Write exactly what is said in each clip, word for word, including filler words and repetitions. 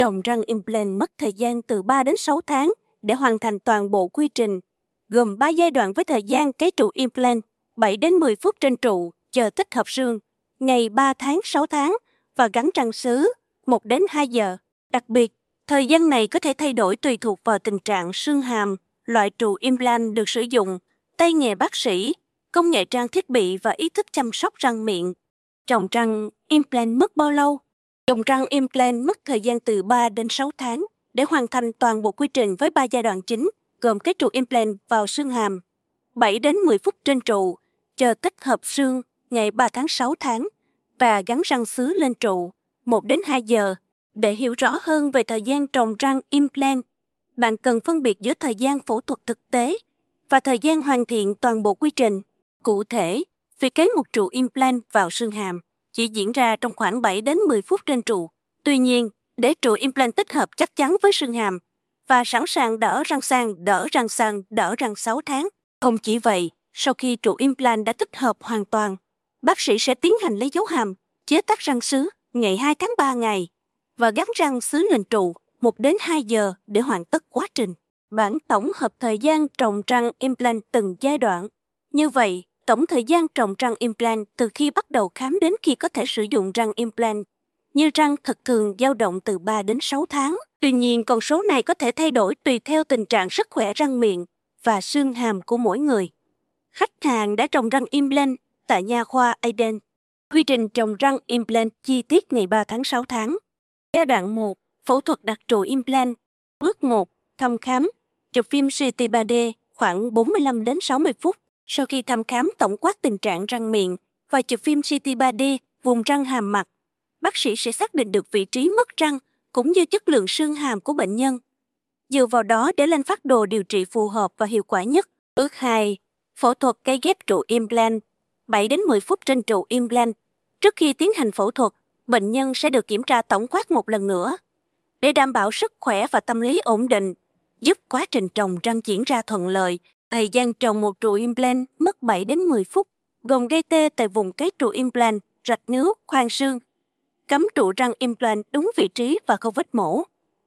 Trồng răng implant mất thời gian từ ba đến sáu tháng để hoàn thành toàn bộ quy trình, gồm ba giai đoạn với thời gian cấy trụ implant bảy đến mười phút trên trụ chờ tích hợp xương, ngày ba tháng sáu tháng và gắn răng sứ một đến hai giờ. Đặc biệt, thời gian này có thể thay đổi tùy thuộc vào tình trạng xương hàm, loại trụ implant được sử dụng, tay nghề bác sĩ, công nghệ trang thiết bị và ý thức chăm sóc răng miệng. Trồng răng implant mất bao lâu? Trồng răng implant mất thời gian từ ba đến sáu tháng để hoàn thành toàn bộ quy trình với ba giai đoạn chính, gồm cấy trụ implant vào xương hàm, bảy đến mười phút trên trụ, chờ tích hợp xương ngày ba tháng sáu tháng và gắn răng sứ lên trụ một đến hai giờ. Để hiểu rõ hơn về thời gian trồng răng implant, bạn cần phân biệt giữa thời gian phẫu thuật thực tế và thời gian hoàn thiện toàn bộ quy trình. Cụ thể, việc cấy một trụ implant vào xương hàm chỉ diễn ra trong khoảng bảy đến mười phút trên trụ. Tuy nhiên, để trụ implant tích hợp chắc chắn với xương hàm và sẵn sàng đỡ răng sang, đỡ răng sang, đỡ răng sáu tháng. Không chỉ vậy, sau khi trụ implant đã tích hợp hoàn toàn, bác sĩ sẽ tiến hành lấy dấu hàm, chế tác răng sứ ngày hai tháng ba ngày và gắn răng sứ lên trụ một đến hai giờ để hoàn tất quá trình. Bản tổng hợp thời gian trồng răng implant từng giai đoạn. Như vậy, tổng thời gian trồng răng implant từ khi bắt đầu khám đến khi có thể sử dụng răng implant như răng thật thường dao động từ ba đến sáu tháng. Tuy nhiên, con số này có thể thay đổi tùy theo tình trạng sức khỏe răng miệng và xương hàm của mỗi người. Khách hàng đã trồng răng implant tại nha khoa Eden. Quy trình trồng răng implant chi tiết ngày ba tháng sáu tháng. Giai đoạn một. Phẫu thuật đặt trụ implant. Bước một. Thăm khám. Chụp phim xê tê ba D khoảng bốn mươi lăm đến sáu mươi phút. Sau khi thăm khám tổng quát tình trạng răng miệng và chụp phim xê tê ba D vùng răng hàm mặt, bác sĩ sẽ xác định được vị trí mất răng cũng như chất lượng xương hàm của bệnh nhân. Dựa vào đó để lên phác đồ điều trị phù hợp và hiệu quả nhất. Bước hai. Phẫu thuật cấy ghép trụ implant. bảy đến mười phút trên trụ implant. Trước khi tiến hành phẫu thuật, bệnh nhân sẽ được kiểm tra tổng quát một lần nữa để đảm bảo sức khỏe và tâm lý ổn định, giúp quá trình trồng răng diễn ra thuận lợi. Thời gian trồng một trụ implant mất bảy đến mười phút, gồm gây tê tại vùng cấy trụ implant, rạch nướu, khoang xương, cắm trụ răng implant đúng vị trí và không vết mổ.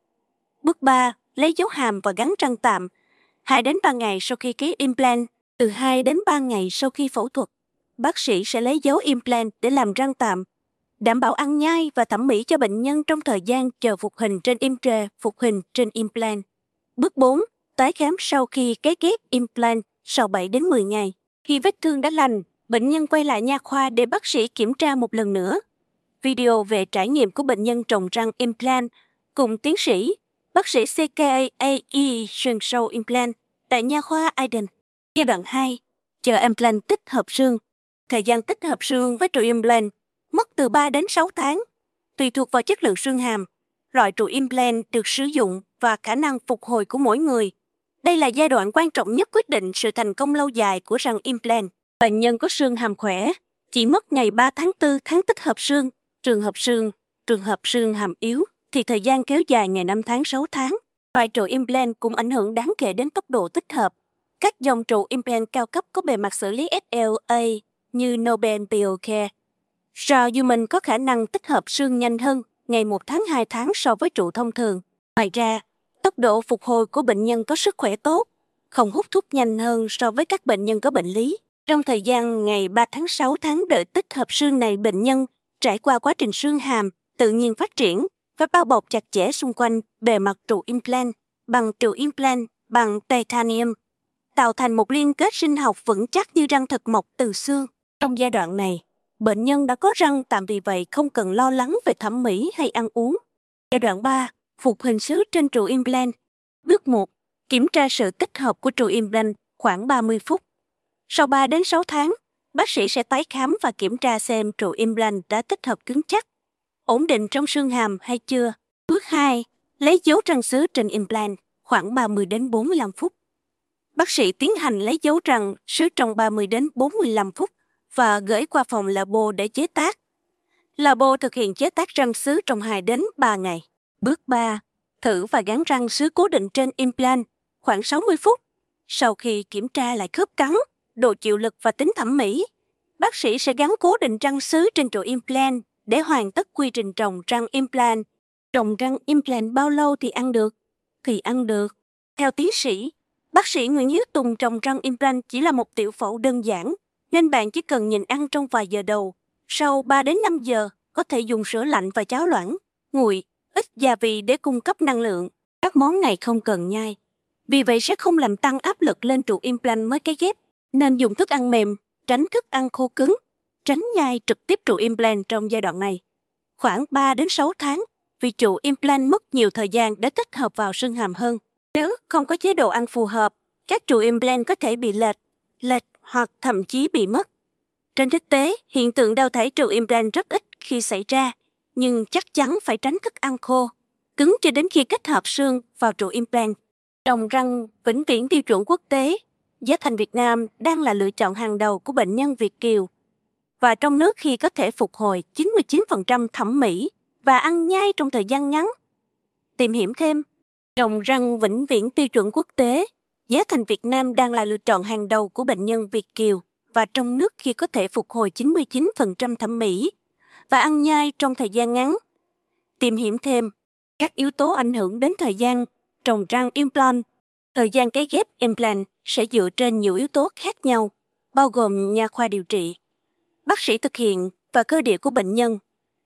Bước ba. Lấy dấu hàm và gắn răng tạm. hai đến ba ngày sau khi cấy implant, từ hai đến ba ngày sau khi phẫu thuật, bác sĩ sẽ lấy dấu implant để làm răng tạm, đảm bảo ăn nhai và thẩm mỹ cho bệnh nhân trong thời gian chờ phục hình trên implant, phục hình trên implant. Bước bốn. Tái khám sau khi cấy ghép implant sau bảy đến mười ngày. Khi vết thương đã lành, bệnh nhân quay lại nha khoa để bác sĩ kiểm tra một lần nữa. Video về trải nghiệm của bệnh nhân trồng răng implant cùng tiến sĩ, bác sĩ xê ca a e Xuân Sâu Implant tại nha khoa Eden. Giai đoạn hai. Chờ implant tích hợp xương. Thời gian tích hợp xương với trụ implant mất từ ba đến sáu tháng, tùy thuộc vào chất lượng xương hàm, loại trụ implant được sử dụng và khả năng phục hồi của mỗi người. Đây là giai đoạn quan trọng nhất quyết định sự thành công lâu dài của răng implant. Bệnh nhân có xương hàm khỏe chỉ mất ngày ba tháng tư tháng tích hợp xương. Trường hợp xương, trường hợp xương hàm yếu thì thời gian kéo dài ngày năm tháng sáu tháng. Loại trụ implant cũng ảnh hưởng đáng kể đến tốc độ tích hợp. Các dòng trụ implant cao cấp có bề mặt xử lý ét lờ a như Nobel Biocare, Strauss Human có khả năng tích hợp xương nhanh hơn ngày một tháng hai tháng so với trụ thông thường. Ngoài ra, tốc độ phục hồi của bệnh nhân có sức khỏe tốt, không hút thuốc nhanh hơn so với các bệnh nhân có bệnh lý. Trong thời gian ngày ba tháng sáu tháng đợi tích hợp xương này, bệnh nhân trải qua quá trình xương hàm tự nhiên phát triển và bao bọc chặt chẽ xung quanh bề mặt trụ implant bằng trụ implant bằng titanium, tạo thành một liên kết sinh học vững chắc như răng thật mọc từ xương. Trong giai đoạn này, bệnh nhân đã có răng tạm, vì vậy không cần lo lắng về thẩm mỹ hay ăn uống. Giai đoạn ba. Phục hình xứ trên trụ implant. Bước một. Kiểm tra sự tích hợp của trụ implant khoảng ba mươi phút. Sau ba đến sáu tháng, bác sĩ sẽ tái khám và kiểm tra xem trụ implant đã tích hợp cứng chắc, ổn định trong xương hàm hay chưa. Bước hai. Lấy dấu răng sứ trên implant khoảng ba mươi đến bốn mươi lăm phút. Bác sĩ tiến hành lấy dấu răng sứ trong ba mươi đến bốn mươi lăm phút và gửi qua phòng labo để chế tác. Labo thực hiện chế tác răng sứ trong hai đến ba ngày. Bước ba. Thử và gắn răng sứ cố định trên implant khoảng sáu mươi phút. Sau khi kiểm tra lại khớp cắn, độ chịu lực và tính thẩm mỹ, bác sĩ sẽ gắn cố định răng sứ trên trụ implant để hoàn tất quy trình trồng răng implant Trồng răng implant bao lâu thì ăn được? Thì ăn được. Theo tiến sĩ, bác sĩ Nguyễn Hiếu Tùng, trồng răng implant chỉ là một tiểu phẫu đơn giản, nên bạn chỉ cần nhịn ăn trong vài giờ đầu. Sau ba đến năm giờ, có thể dùng sữa lạnh và cháo loãng, nguội, ít gia vị để cung cấp năng lượng. Các món này không cần nhai, vì vậy sẽ không làm tăng áp lực lên trụ implant mới cấy ghép. Nên dùng thức ăn mềm, tránh thức ăn khô cứng, tránh nhai trực tiếp trụ implant trong giai đoạn này. Khoảng ba đến sáu tháng, vì trụ implant mất nhiều thời gian để tích hợp vào xương hàm hơn. Nếu không có chế độ ăn phù hợp, các trụ implant có thể bị lệch, lệch hoặc thậm chí bị mất. Trên thực tế, hiện tượng đau thải trụ implant rất ít khi xảy ra, nhưng chắc chắn phải tránh thức ăn khô, cứng cho đến khi kết hợp xương vào trụ implant. Trồng răng vĩnh viễn tiêu chuẩn quốc tế, giá thành Việt Nam đang là lựa chọn hàng đầu của bệnh nhân Việt kiều. Và trong nước khi có thể phục hồi chín mươi chín phần trăm thẩm mỹ và ăn nhai trong thời gian ngắn. Tìm hiểu thêm, trồng răng vĩnh viễn tiêu chuẩn quốc tế, giá thành Việt Nam đang là lựa chọn hàng đầu của bệnh nhân Việt kiều và trong nước khi có thể phục hồi chín mươi chín phần trăm thẩm mỹ và ăn nhai trong thời gian ngắn. Tìm hiểu thêm, các yếu tố ảnh hưởng đến thời gian trồng răng implant. Thời gian cấy ghép implant sẽ dựa trên nhiều yếu tố khác nhau, bao gồm nha khoa điều trị, bác sĩ thực hiện và cơ địa của bệnh nhân.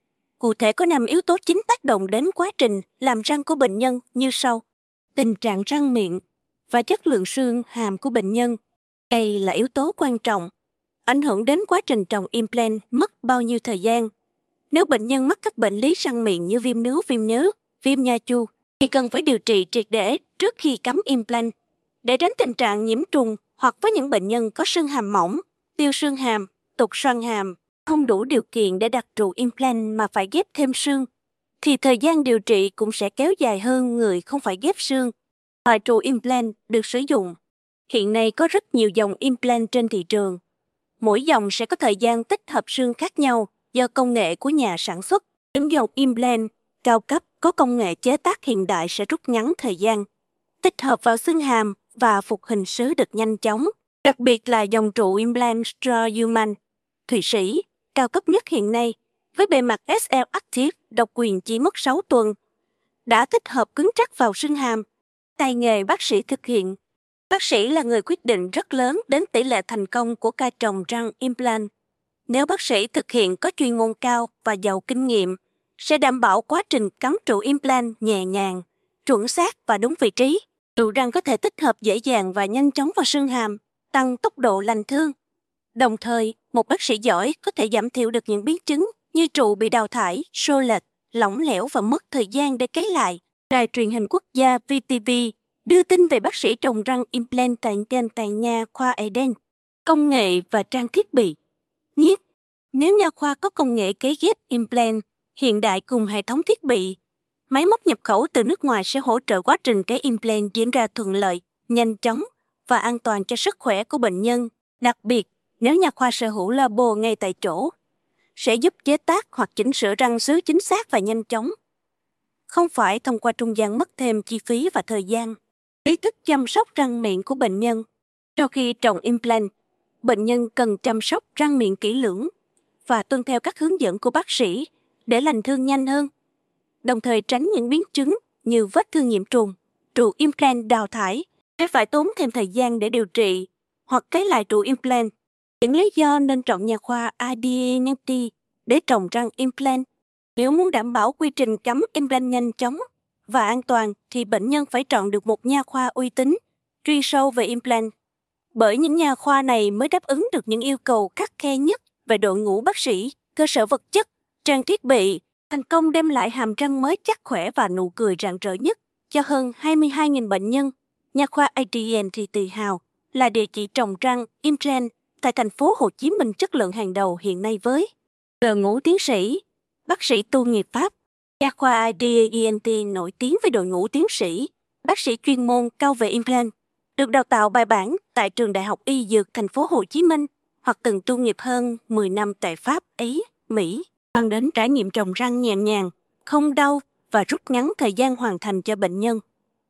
Cụ thể có năm yếu tố chính tác động đến quá trình làm răng của bệnh nhân như sau. Tình trạng răng miệng và chất lượng xương hàm của bệnh nhân. Đây là yếu tố quan trọng, ảnh hưởng đến quá trình trồng implant mất bao nhiêu thời gian. Nếu bệnh nhân mắc các bệnh lý răng miệng như viêm nướu, viêm nhớ, viêm nha chu, thì cần phải điều trị triệt để trước khi cắm implant, để tránh tình trạng nhiễm trùng hoặc với những bệnh nhân có xương hàm mỏng, tiêu xương hàm, tụt xoang hàm, không đủ điều kiện để đặt trụ implant mà phải ghép thêm xương, thì thời gian điều trị cũng sẽ kéo dài hơn người không phải ghép xương. Loại trụ implant được sử dụng. Hiện nay có rất nhiều dòng implant trên thị trường. Mỗi dòng sẽ có thời gian tích hợp xương khác nhau do công nghệ của nhà sản xuất. Những dòng implant cao cấp có công nghệ chế tác hiện đại sẽ rút ngắn thời gian, tích hợp vào xương hàm và phục hình xứ được nhanh chóng. Đặc biệt là dòng trụ implant Straumann, Thụy Sĩ, cao cấp nhất hiện nay, với bề mặt ét lờ Active độc quyền chỉ mất sáu tuần, đã tích hợp cứng chắc vào xương hàm. Tay nghề bác sĩ thực hiện. Bác sĩ là người quyết định rất lớn đến tỷ lệ thành công của ca trồng răng implant. Nếu bác sĩ thực hiện có chuyên môn cao và giàu kinh nghiệm, sẽ đảm bảo quá trình cắm trụ implant nhẹ nhàng, chuẩn xác và đúng vị trí. Trụ răng có thể tích hợp dễ dàng và nhanh chóng vào xương hàm, tăng tốc độ lành thương. Đồng thời, một bác sĩ giỏi có thể giảm thiểu được những biến chứng như trụ bị đào thải, xô lệch, lỏng lẻo và mất thời gian để cấy lại. Đài truyền hình quốc gia vê tê vê đưa tin về bác sĩ trồng răng implant tại kênh tại nha khoa Eden. Công nghệ và trang thiết bị. Nhất, nếu nha khoa có công nghệ cấy ghép implant hiện đại cùng hệ thống thiết bị, máy móc nhập khẩu từ nước ngoài sẽ hỗ trợ quá trình cấy implant diễn ra thuận lợi, nhanh chóng và an toàn cho sức khỏe của bệnh nhân. Đặc biệt, nếu nha khoa sở hữu labo ngay tại chỗ, sẽ giúp chế tác hoặc chỉnh sửa răng sứ chính xác và nhanh chóng, không phải thông qua trung gian mất thêm chi phí và thời gian. Ý thức chăm sóc răng miệng của bệnh nhân. Sau khi trồng implant, bệnh nhân cần chăm sóc răng miệng kỹ lưỡng và tuân theo các hướng dẫn của bác sĩ để lành thương nhanh hơn, đồng thời tránh những biến chứng như vết thương nhiễm trùng, trụ implant đào thải, sẽ phải tốn thêm thời gian để điều trị hoặc cấy lại trụ implant. Những lý do nên chọn nha khoa i đê a en tê để trồng răng implant. Nếu muốn đảm bảo quy trình cắm implant nhanh chóng và an toàn thì bệnh nhân phải chọn được một nha khoa uy tín, chuyên sâu về implant. Bởi những nha khoa này mới đáp ứng được những yêu cầu khắt khe nhất về đội ngũ bác sĩ, cơ sở vật chất, trang thiết bị, thành công đem lại hàm răng mới chắc khỏe và nụ cười rạng rỡ nhất cho hơn hai mươi hai nghìn bệnh nhân. Nha khoa a đê en thì tự hào là địa chỉ trồng răng implant tại thành phố Hồ Chí Minh chất lượng hàng đầu hiện nay với đội ngũ tiến sĩ, bác sĩ tu nghiệp Pháp. Nha khoa i đê a en tê nổi tiếng với đội ngũ tiến sĩ, bác sĩ chuyên môn cao về implant, được đào tạo bài bản tại trường Đại học Y Dược thành phố Hồ Chí Minh hoặc từng tu nghiệp hơn mười năm tại Pháp, Ý, Mỹ, mang đến trải nghiệm trồng răng nhẹ nhàng, không đau và rút ngắn thời gian hoàn thành cho bệnh nhân.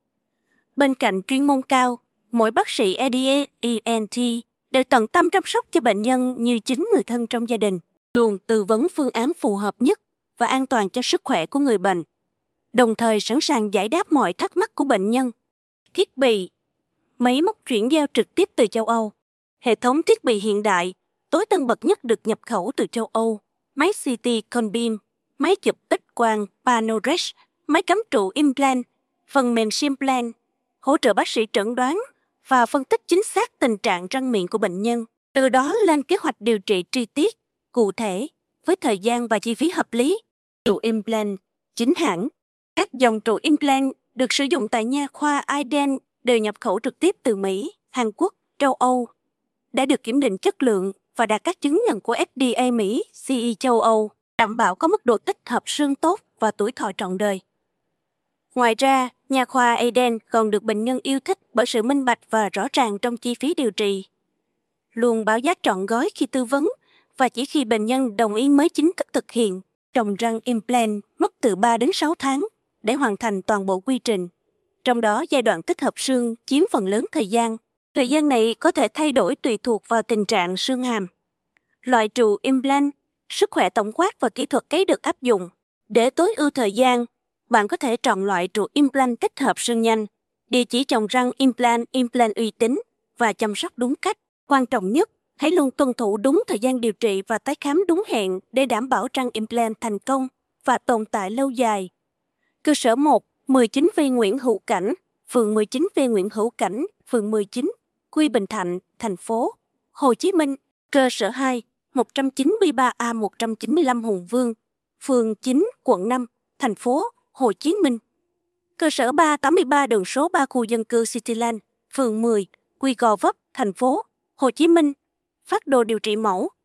Bên cạnh chuyên môn cao, mỗi bác sĩ a đê a en tê đều tận tâm chăm sóc cho bệnh nhân như chính người thân trong gia đình, luôn tư vấn phương án phù hợp nhất và an toàn cho sức khỏe của người bệnh. đồng thời sẵn sàng giải đáp mọi thắc mắc của bệnh nhân. Thiết bị, máy móc chuyển giao trực tiếp từ châu Âu. Hệ thống thiết bị hiện đại, tối tân bậc nhất được nhập khẩu từ châu Âu. Máy xê tê con beam, máy chụp X quang PanoRes, máy cắm trụ implant, phần mềm Simplan, hỗ trợ bác sĩ chẩn đoán và phân tích chính xác tình trạng răng miệng của bệnh nhân. Từ đó lên kế hoạch điều trị chi tiết, cụ thể, với thời gian và chi phí hợp lý. Trụ implant, chính hãng. Các dòng trụ implant được sử dụng tại nha khoa Iden đều nhập khẩu trực tiếp từ Mỹ, Hàn Quốc, châu Âu, đã được kiểm định chất lượng và đạt các chứng nhận của ép đê a Mỹ, xê e châu Âu, đảm bảo có mức độ tích hợp xương tốt và tuổi thọ trọn đời. Ngoài ra, nha khoa Eden còn được bệnh nhân yêu thích bởi sự minh bạch và rõ ràng trong chi phí điều trị. Luôn báo giá trọn gói khi tư vấn và chỉ khi bệnh nhân đồng ý mới chính thức thực hiện. Trồng răng implant mất từ ba đến sáu tháng để hoàn thành toàn bộ quy trình. Trong đó, giai đoạn tích hợp xương chiếm phần lớn thời gian. Thời gian này có thể thay đổi tùy thuộc vào tình trạng xương hàm. Loại trụ implant, sức khỏe tổng quát và kỹ thuật cấy được áp dụng. Để tối ưu thời gian, bạn có thể chọn loại trụ implant tích hợp xương nhanh, địa chỉ trồng răng implant implant uy tín và chăm sóc đúng cách. Quan trọng nhất, hãy luôn tuân thủ đúng thời gian điều trị và tái khám đúng hẹn để đảm bảo răng implant thành công và tồn tại lâu dài. Cơ sở một, mười chín V Nguyễn Hữu Cảnh, phường mười chín V Nguyễn Hữu Cảnh, phường mười chín, Quy Bình Thạnh, thành phố Hồ Chí Minh. Cơ sở hai, một trăm chín mươi ba A một trăm chín mươi lăm Hùng Vương, phường chín, quận năm, thành phố Hồ Chí Minh. Cơ sở ba tám mươi ba đường số ba khu dân cư Cityland, phường mười, Quy Gò Vấp, thành phố Hồ Chí Minh. Phác đồ điều trị mẫu,